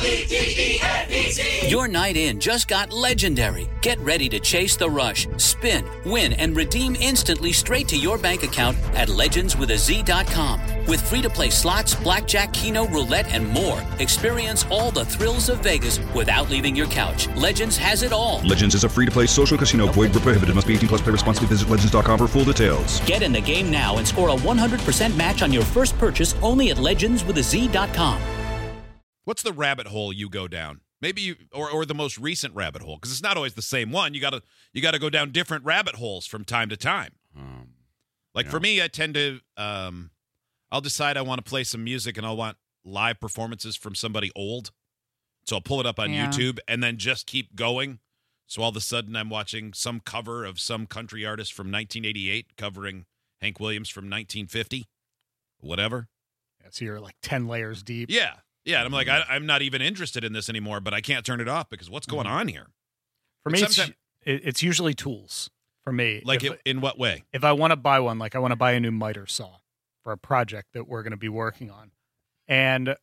L-E-G-E-N-E-T. Your night in just got legendary. Get ready to chase the rush, spin, win, and redeem instantly straight to your bank account at legendswithaz.com. With free-to-play slots, blackjack, keno, roulette, and more. Experience all the thrills of Vegas without leaving your couch. Legends has it all. Legends is a free-to-play social casino. Void where prohibited. Must be 18 plus. Play responsibly. Visit legends.com for full details. Get in the game now and score a 100% match on your first purchase only at legendswithaz.com. What's the rabbit hole you go down? Maybe you or the most recent rabbit hole, because it's not always the same one. You gotta go down different rabbit holes from time to time. For me, I tend to I'll decide I want to play some music and I'll want live performances from somebody old. So I'll pull it up on YouTube and then just keep going. So all of a sudden I'm watching some cover of some country artist from 1988 covering Hank Williams from 1950, whatever. Yeah, so you're like 10 layers deep. Yeah. Yeah, and I'm like, I'm not even interested in this anymore, but I can't turn it off because what's going on here? For me, it's usually tools. For me. Like in what way? If I want to buy one, like I want to buy a new miter saw for a project that we're going to be working on. And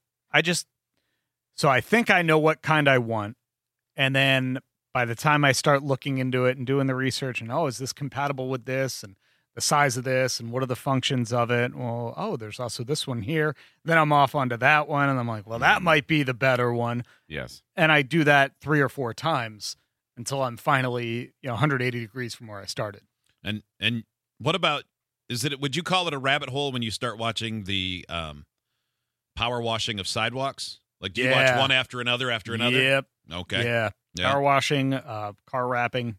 so I think I know what kind I want. And then by the time I start looking into it and doing the research and, is this compatible with this? And the size of this and what are the functions of it? Well, there's also this one here. Then I'm off onto that one. And I'm like, well, that might be the better one. Yes. And I do that 3 or 4 times until I'm finally 180 degrees from where I started. And what about, would you call it a rabbit hole when you start watching the power washing of sidewalks? Like, do you watch one after another after another? Yep. Okay. Yeah. Power washing, car wrapping.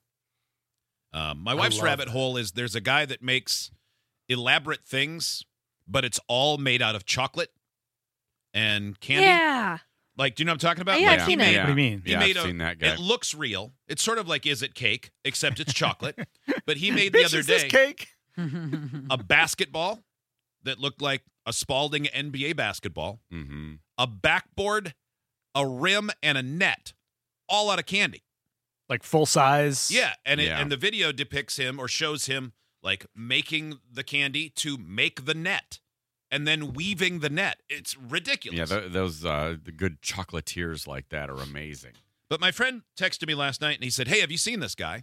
My wife's rabbit hole is there's a guy that makes elaborate things, but it's all made out of chocolate and candy. Yeah. Like, do you know what I'm talking about? Yeah, like I've seen it. What do you mean? I've seen that guy. It looks real. It's sort of like Is It Cake, except it's chocolate. But he made the other Is this day cake? a basketball that looked like a Spalding NBA basketball, a backboard, a rim, and a net, all out of candy. Like full size? Yeah, and the video depicts him or shows him like making the candy to make the net and then weaving the net. It's ridiculous. Yeah, those the good chocolatiers like that are amazing. But my friend texted me last night and he said, "Hey, have you seen this guy?"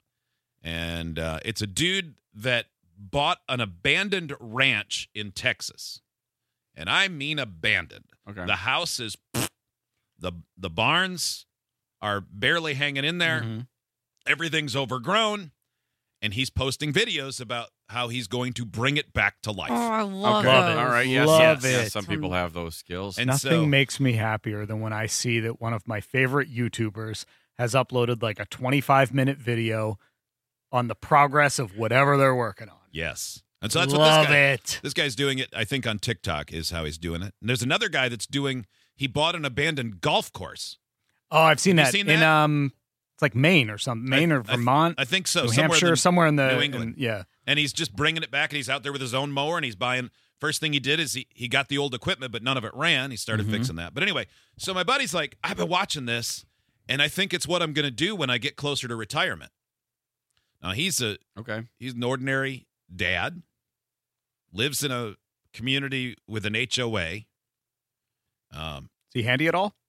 And it's a dude that bought an abandoned ranch in Texas. And I mean abandoned. Okay. The house is the barns are barely hanging in there. Everything's overgrown. And he's posting videos about how he's going to bring it back to life. Oh, I love Okay. it. All right. Yes. Love yes. it. Some people have those skills. And Nothing so- makes me happier than when I see that one of my favorite YouTubers has uploaded like a 25-minute video on the progress of whatever they're working on. Yes. And so that's Love what this guy's doing it, I think, on TikTok is how he's doing it. And there's another guy that's he bought an abandoned golf course. Oh, I've seen Have that. you seen that? It's like Maine or something. Maine or Vermont. I think so. New Hampshire, somewhere in the New England. yeah. And he's just bringing it back, and he's out there with his own mower, and he's buying. First thing he did is he got the old equipment, but none of it ran. He started fixing that. But anyway, so my buddy's like, I've been watching this, and I think it's what I'm going to do when I get closer to retirement. Now, he's an ordinary dad, lives in a community with an HOA. Is he handy at all?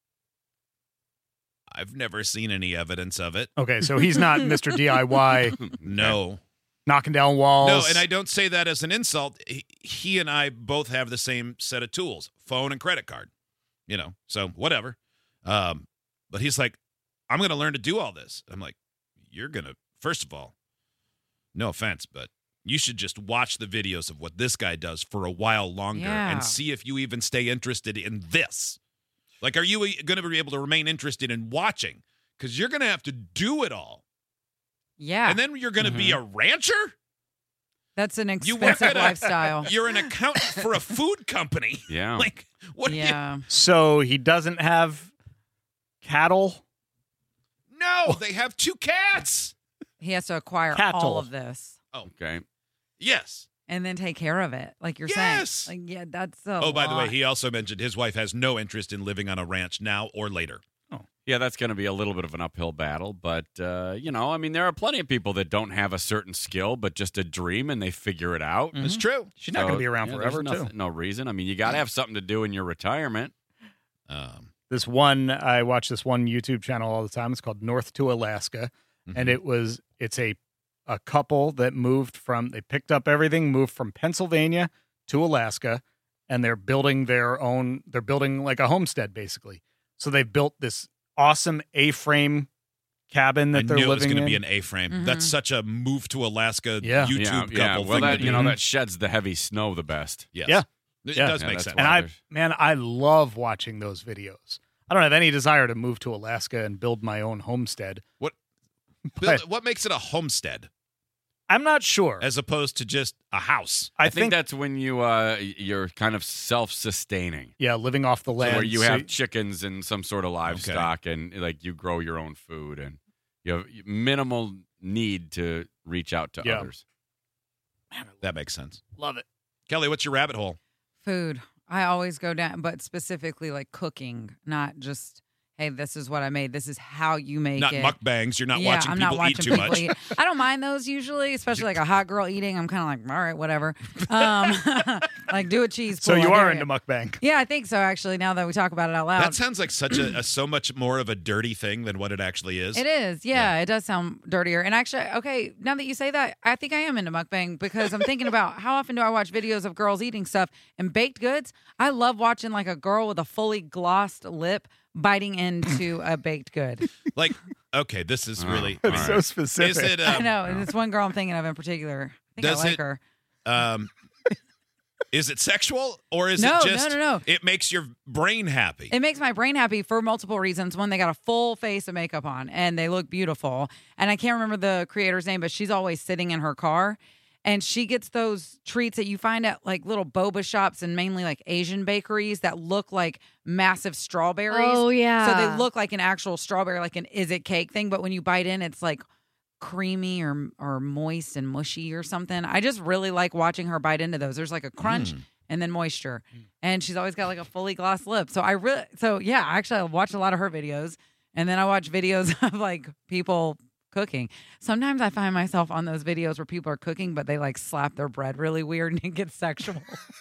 I've never seen any evidence of it. Okay, so he's not Mr. DIY No. knocking down walls. No, and I don't say that as an insult. He and I both have the same set of tools, phone and credit card, so whatever. But he's like, I'm going to learn to do all this. I'm like, you're going to, first of all, no offense, but you should just watch the videos of what this guy does for a while longer and see if you even stay interested in this. Like, are you going to be able to remain interested in watching? Because you're going to have to do it all. Yeah. And then you're going to be a rancher? That's an expensive lifestyle. You're an accountant for a food company. Yeah. Like, what? Yeah. So he doesn't have cattle? No, they have 2 cats. He has to acquire Cattle. all of this Okay. Yes. and then take care of it, like you're Yes. saying. Like, yeah, that's a Oh, by the way, lot. he also mentioned his wife has no interest in living on a ranch now or later. Yeah, that's going to be a little bit of an uphill battle, but, there are plenty of people that don't have a certain skill, but just a dream, and they figure it out. It's true. She's not going to be around there's forever, too. No reason. I mean, you got to have something to do in your retirement. The I watch this one YouTube channel all the time. It's called North to Alaska. And it's a couple that they picked up everything, moved from Pennsylvania to Alaska, and they're building like a homestead basically. So they built this awesome A-frame cabin that they're living in. I knew it was going to be an A-frame. Mm-hmm. That's such a move to Alaska YouTube couple Well, thing to do. that sheds the heavy snow the best. Yes. Yeah. It Yeah. does Yeah, make that's sense. why- And I love watching those videos. I don't have any desire to move to Alaska and build my own homestead. Bill, what makes it a homestead I'm not sure. as opposed to just a house? I think that's when you're kind of self-sustaining. yeah, living off the So land. where you have chickens and some sort of livestock, Okay. and like you grow your own food, and you have minimal need to reach out to Yeah. others. That makes sense. love it. Kelly, what's your rabbit hole? Food. I always go down, but specifically like cooking, not just, hey, this is what I made. This is how you make Not it. mukbangs. You're not Yeah, watching I'm people not watching eat too people much. eat. I don't mind those usually, especially like a hot girl eating. I'm kind of like, all right, whatever. Like do a cheese So pull. you I are dare into mukbang. Yeah, I think so. Actually, now that we talk about it out loud, That sounds like such so much more of a dirty thing than what it actually is. it is. Yeah, it does sound dirtier. And actually, okay, now that you say that, I think I am into mukbang because I'm thinking about how often do I watch videos of girls eating stuff and baked goods. I love watching like a girl with a fully glossed lip biting into a baked good. Like, okay, this is really. That's All so right. specific. Is it? I know. And it's one girl I'm thinking of in particular. I think Does I like it- her. Is it sexual or is No, it just? no. It makes your brain happy. It makes my brain happy for multiple reasons. One, they got a full face of makeup on and they look beautiful. And I can't remember the creator's name, but she's always sitting in her car. And she gets those treats that you find at like little boba shops and mainly like Asian bakeries that look like massive strawberries. Oh, yeah. So they look like an actual strawberry, like an Is It cake thing. But when you bite in, it's like creamy or moist and mushy or something. I just really like watching her bite into those. There's like a crunch and then moisture. And she's always got like a fully glossed lip. So actually I watch a lot of her videos. And then I watch videos of like people cooking. Sometimes I find myself on those videos where people are cooking, but they like slap their bread really weird and it gets sexual.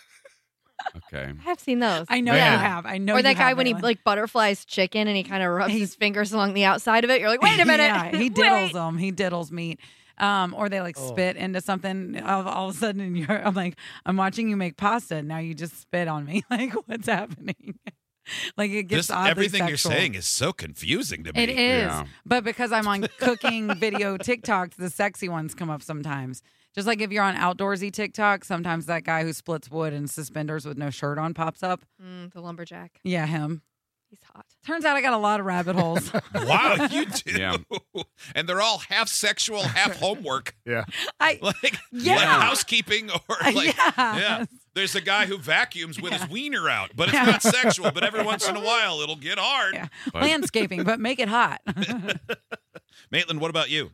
Okay. I have seen those. I know Man. you have. I know Or you that guy have, when he Marilyn. like butterflies chicken and he kind of rubs his fingers along the outside of it. You're like, wait a minute. Yeah, he diddles Wait. them. He diddles meat. Or they like spit into something. All of a sudden, I'm like, I'm watching you make pasta. And now you just spit on me. Like, what's happening? Like it gets oddly Everything sexual. you're saying is so confusing to me. It is, Yeah. but because I'm on cooking video TikToks, the sexy ones come up sometimes. Just like if you're on outdoorsy TikTok, sometimes that guy who splits wood in suspenders with no shirt on pops up. The lumberjack. Yeah, him. He's hot. Turns out I got a lot of rabbit holes. Wow, you do. Yeah. And they're all half sexual, half homework. Yeah. Like Yeah. housekeeping or like Yes. There's a guy who vacuums with his wiener out, but it's not sexual. But every once in a while, it'll get hard. Yeah. But- Landscaping, but make it hot. Maitland, what about you?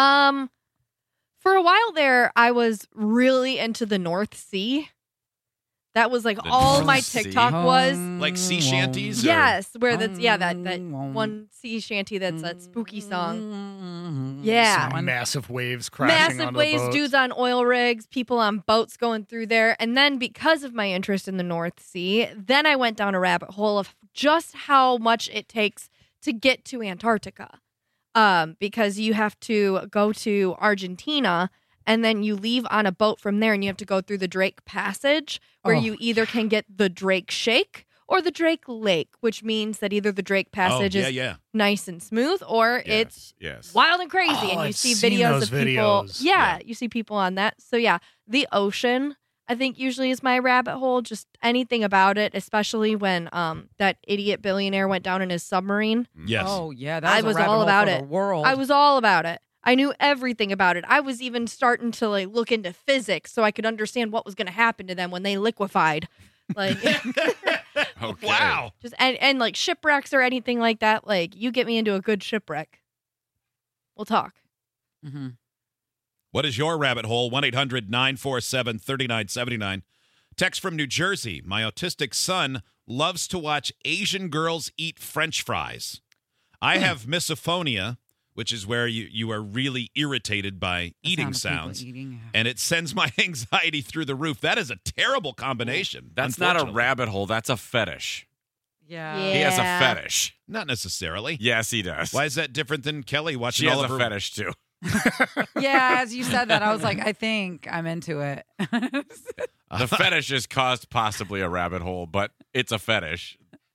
For a while there, I was really into the North Sea. That was like The all North my Sea? TikTok was. Like sea shanties? Or- Yes, where that's that one sea shanty that's that spooky song. Yeah. Some massive waves crashing Massive onto waves, the boats. dudes on oil rigs, people on boats going through there. And then because of my interest in the North Sea, then I went down a rabbit hole of just how much it takes to get to Antarctica. Because you have to go to Argentina and then you leave on a boat from there and you have to go through the Drake Passage where Oh, you either can get the Drake Shake or the Drake Lake, which means that either the Drake Passage oh, yeah, is yeah. nice and smooth or it's Yes. wild and crazy. Oh, And you I've see seen videos those of people. videos. Yeah, you see people on that. So yeah, the ocean, I think usually is my rabbit hole. Just anything about it, especially when that idiot billionaire went down in his submarine. Yes. Oh yeah, that I was, was a rabbit all hole about for it. The world. I was all about it. I knew everything about it. I was even starting to like look into physics so I could understand what was going to happen to them when they liquefied. Like Okay. Wow. just and like shipwrecks or anything like that. Like you get me into a good shipwreck. We'll talk. Mhm. What is your rabbit hole? 1-800-947-3979. Text from New Jersey. My autistic son loves to watch Asian girls eat French fries. I have misophonia, which is where you are really irritated by The eating sound of people sounds, eating. and it sends my anxiety through the roof. That is a terrible combination. That's not a unfortunately. rabbit hole. That's a fetish. Yeah. He has a fetish. Not necessarily. Yes, he does. Why is that different than Kelly watching She has all a of her fetish too. Yeah, as you said that, I was like, I think I'm into it. The fetish has caused possibly a rabbit hole, but it's a fetish.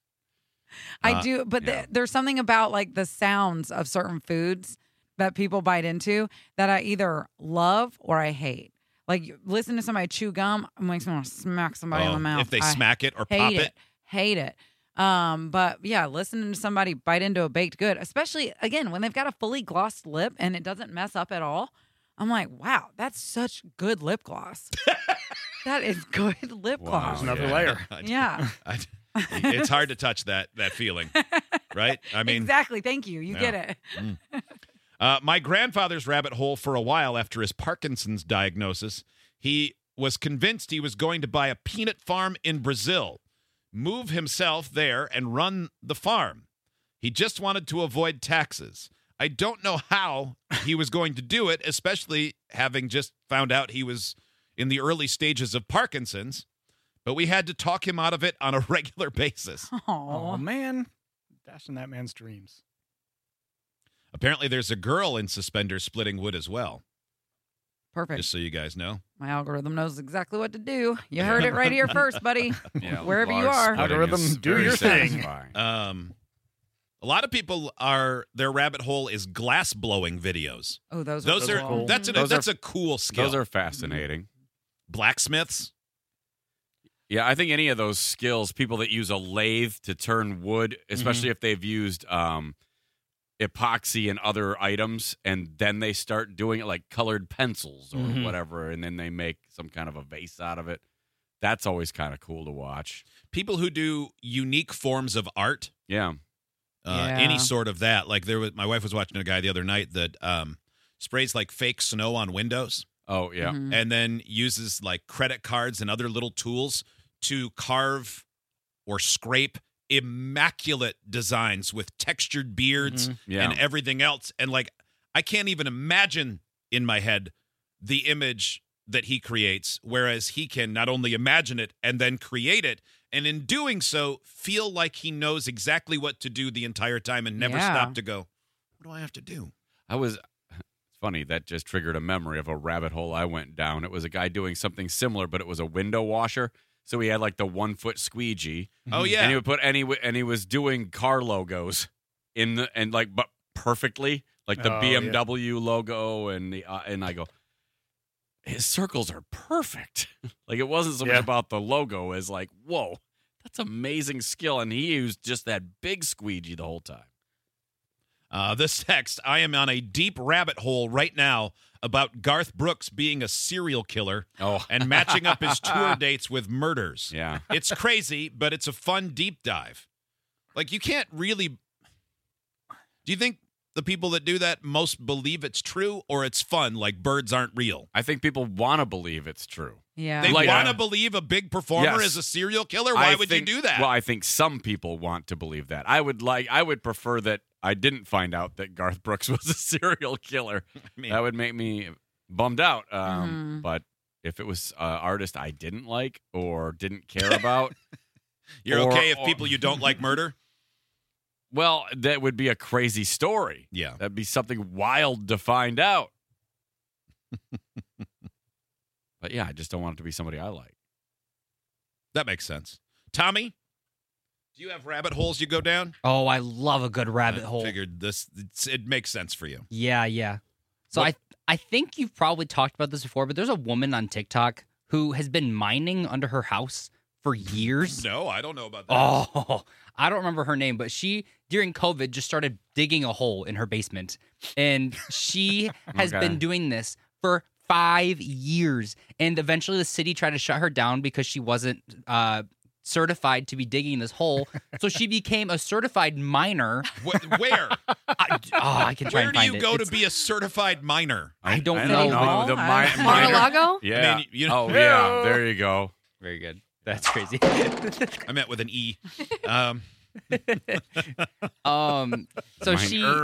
I do, but yeah. there's something about like the sounds of certain foods that people bite into that I either love or I hate. Like listen to somebody chew gum, it makes me want to smack somebody in the mouth. If they smack it or hate pop it. Hate it. But yeah, listening to somebody bite into a baked good, especially again when they've got a fully glossed lip and it doesn't mess up at all, I'm like, wow, that's such good lip gloss. That is good lip gloss. There's another layer. Yeah. It's hard to touch that feeling, right? I mean, exactly. Thank you. You get it. My grandfather's rabbit hole for a while after his Parkinson's diagnosis, he was convinced he was going to buy a peanut farm in Brazil, move himself there, and run the farm. He just wanted to avoid taxes. I don't know how he was going to do it, especially having just found out he was in the early stages of Parkinson's, but we had to talk him out of it on a regular basis. Oh, man. Dashing that man's dreams. Apparently, there's a girl in suspenders splitting wood as well, Perfect. just so you guys know. My algorim knows exactly what to do. You heard it right here first, buddy. Yeah, Wherever you Lars are. splitting Algorithm, is do very your thing. satisfying. A lot of people their rabbit hole is glass blowing videos. Oh, those Are cool. that's a cool skill. Those are fascinating. Blacksmiths. Yeah, I think any of those skills, people that use a lathe to turn wood, especially if they've used epoxy and other items, and then they start doing it like colored pencils or whatever, and then they make some kind of a vase out of it. That's always kind of cool to watch. People who do unique forms of art. Yeah. Any sort of that. Like my wife was watching a guy the other night that sprays like fake snow on windows. Oh, yeah. And then uses like credit cards and other little tools to carve or scrape immaculate designs with textured beards Yeah. and everything else. And like, I can't even imagine in my head the image that he creates, whereas he can not only imagine it and then create it, and in doing so, feel like he knows exactly what to do the entire time and never stop to go, what do I have to do? It's funny, that just triggered a memory of a rabbit hole I went down. It was a guy doing something similar, but it was a window washer. So he had like the 1 foot squeegee. Oh, yeah. And he would put and he was doing car logos but perfectly, like the BMW logo and I go, his circles are perfect. Like it wasn't so much about the logo as like, whoa, that's amazing skill. And he used just that big squeegee the whole time. This text, I am on a deep rabbit hole right now about Garth Brooks being a serial killer and matching up his tour dates with murders. Yeah. It's crazy, but it's a fun deep dive. Like, you can't really... Do you think the people that do that most believe it's true or it's fun, like birds aren't real? I think people want to believe it's true. Yeah. They Like, want to believe a big performer Yes. is a serial killer? Why would you do that? Well, I think some people want to believe that. I would prefer that I didn't find out that Garth Brooks was a serial killer. I mean, That would make me bummed out. But if it was an artist I didn't like or didn't care about, you're or- okay if or- people you don't like murder? well, that would be a crazy story. Yeah. That'd be something wild to find out. But yeah, I just don't want it to be somebody I like. That makes sense. Tommy, do you have rabbit holes you go down? Oh, I love a good rabbit I hole. figured it makes sense for you. Yeah. So What- I think you've probably talked about this before, but there's a woman on TikTok who has been mining under her house for years. No, I don't know about that. Oh, I don't remember her name, but she, during COVID, just started digging a hole in her basement. And she has Okay. been doing this for 5 years. And eventually the city tried to shut her down because she wasn't certified to be digging this hole. So she became a certified miner. Where? I can try Where and do find you it. go to It's- be a certified miner? I don't I know. don't know. The I- minor. Mar-a-Lago? Yeah. I mean, you know- Oh, yeah. There you go. Very good. That's crazy. I meant with an E. So Minor.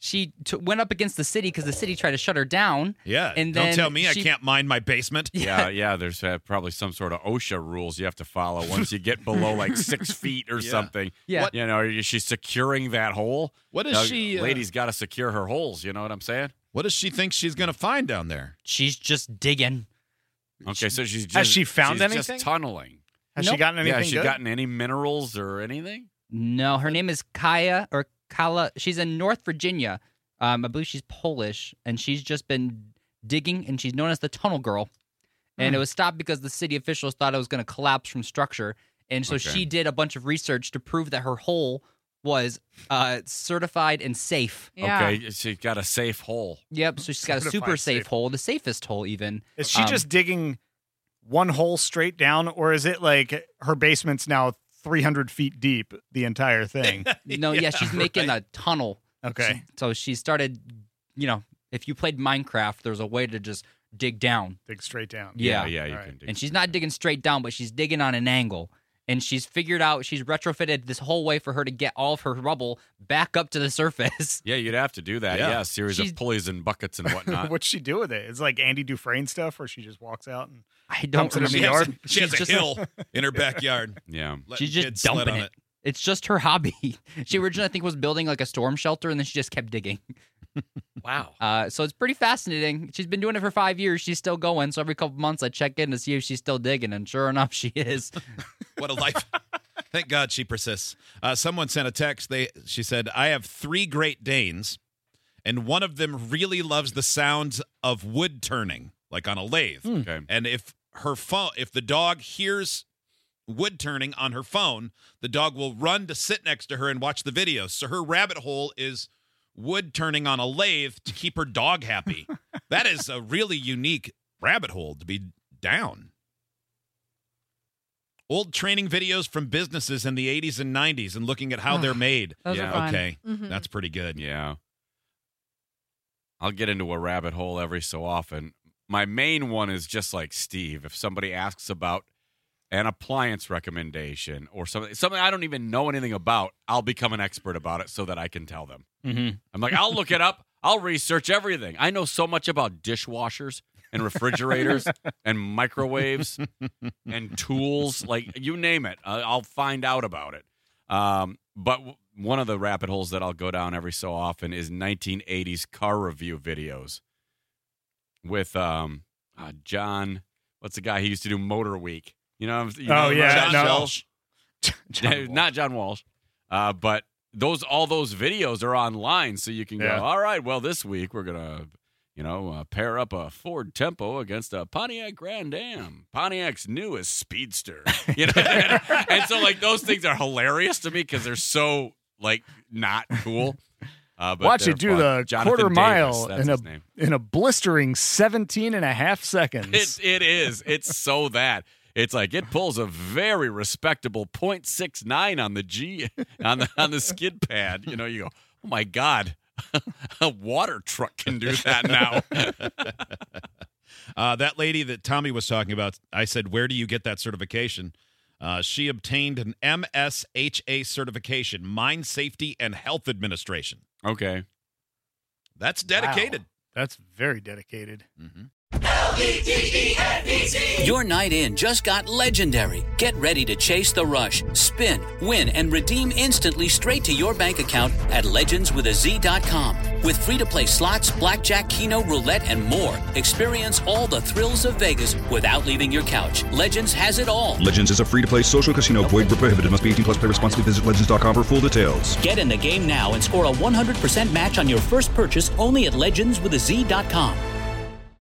she went up against the city because the city tried to shut her down. Yeah. And Don't then tell me I she- can't mind my basement. Yeah. There's probably some sort of OSHA rules you have to follow once you get below like 6 feet or something. Yeah. What, is she securing that hole? What is she? Lady's got to secure her holes. You know what I'm saying? What does she think she's going to find down there? She's just digging. Okay, so she's just, Has she found she's anything? just tunneling. Has she gotten anything Yeah, has she good? gotten any minerals or anything? No, her name is Kaya or Kala. She's in North Virginia. I believe she's Polish, and she's just been digging, and she's known as the Tunnel Girl. And it was stopped because the city officials thought it was going to collapse from structure. And so she did a bunch of research to prove that her hole was certified and safe. Yeah. Okay, she's got a safe hole. Yep, so she's got a Certified super safe safe. hole, the safest hole even. Is she just digging one hole straight down, or is it like her basement's now 300 feet deep, the entire thing? No, yeah, she's making a tunnel. Okay. So she started, if you played Minecraft, there's a way to just dig down. Dig straight down. Yeah. You All right. can dig. And she's not digging straight down, but she's digging on an angle. And she's figured out, she's retrofitted this whole way for her to get all of her rubble back up to the surface. Yeah, you'd have to do that. Yeah. Yeah, a series She's- of pulleys and buckets and whatnot. What's she do with it? It's like Andy Dufresne stuff where she just walks out and I don't Dumps it in the remember. yard? She has a She's just- hill in her backyard. Yeah. Letting She's just kids sled dumping on it. It's just her hobby. She originally, I think, was building like a storm shelter, and then she just kept digging. Wow. So it's pretty fascinating. She's been doing it for 5 years. She's still going. So every couple months, I check in to see if she's still digging, and sure enough, she is. What a life. Thank God she persists. Someone sent a text. She said, I have 3 Great Danes, and one of them really loves the sounds of wood turning, like on a lathe. Okay. And if the dog hears wood turning on her phone, the dog will run to sit next to her and watch the videos. So her rabbit hole is wood turning on a lathe to keep her dog happy. That is a really unique rabbit hole to be down. Old training videos from businesses in the 80s and 90s and looking at how they're made. Those Yeah. are fun. Okay, Mhm. that's pretty good. Yeah. I'll get into a rabbit hole every so often. My main one is just like Steve. If somebody asks about an appliance recommendation or something I don't even know anything about, I'll become an expert about it so that I can tell them. Mm-hmm. I'm like, I'll look it up. I'll research everything. I know so much about dishwashers and refrigerators and microwaves and tools. Like, you name it. I'll find out about it. But one of the rabbit holes that I'll go down every so often is 1980s car review videos with John. What's the guy? He used to do Motor Week. You know yeah, John no. Walsh. not John Walsh. But all those videos are online, so you can go, Yeah. all right, well, this week we're going to, pair up a Ford Tempo against a Pontiac Grand Am, Pontiac's newest speedster. And so, like, those things are hilarious to me because they're so, like, not cool. But Watch they're it do fun. the Jonathan quarter Davis, mile that's his name. in a blistering 17 and a half seconds. It is. It's so that. It's like it pulls a very respectable 0.69 on the G on the skid pad. You go, oh my God, a water truck can do that now. That lady that Tommy was talking about, I said, where do you get that certification? She obtained an MSHA certification, Mine Safety and Health Administration. Okay. That's dedicated. Wow. That's very dedicated. Your night in just got legendary. Get ready to chase the rush, spin, win, and redeem instantly straight to your bank account at legendswithaz.com. With free-to-play slots, blackjack, keno, roulette, and more. Experience all the thrills of Vegas without leaving your couch. Legends has it all. Legends is a free-to-play social casino. Void where prohibited. Must be 18 plus. Play responsibly. Visit legends.com for full details. Get in the game now and score a 100% match on your first purchase only at legendswithaz.com.